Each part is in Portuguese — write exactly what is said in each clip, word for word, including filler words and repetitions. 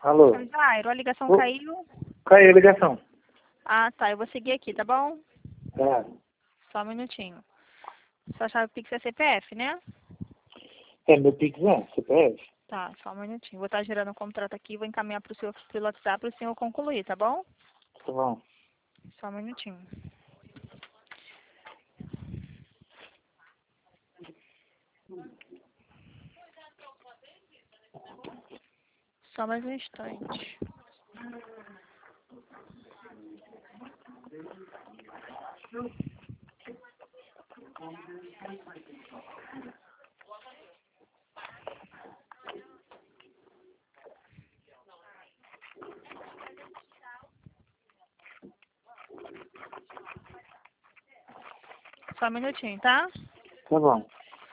Alô? Jairo, a ligação Ô, caiu. caiu a ligação. Ah, tá. Eu vou seguir aqui, tá bom? Tá. Só um minutinho. Sua chave Pix é C P F, né? É, meu Pix é C P F. Tá, só um minutinho. Vou estar gerando um contrato aqui e vou encaminhar para o seu pelo WhatsApp para o senhor concluir, tá bom? Tá bom. Só um minutinho. Só mais um instante. Só um minutinho, tá? Tá bom.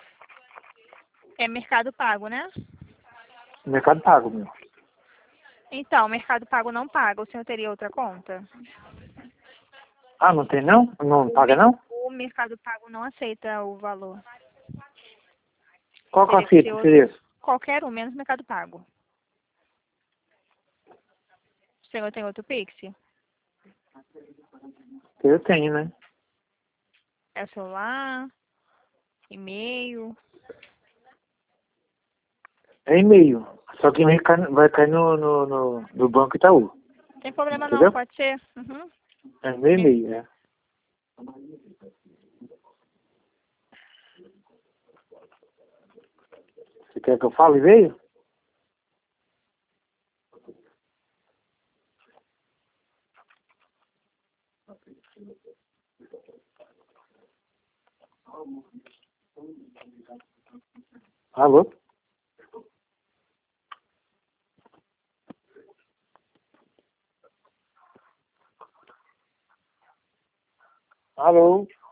É Mercado Pago, né? Mercado Pago, meu. Então, Mercado Pago não paga. O senhor teria outra conta? Ah, não tem não? Não O, paga mer- não? o Mercado Pago não aceita o valor. Qual que Teria que ser aceita outro. seria? Qualquer um, menos Mercado Pago. O senhor tem outro Pix? Eu tenho, né? É celular, e-mail. É e-mail. Só que vai cair, vai cair no, no, no, no Banco Itaú. Não tem problema não, Entendeu? pode ser. Uhum. É meu e-mail, é. Você quer que eu fale e-mail? Alô? Alô?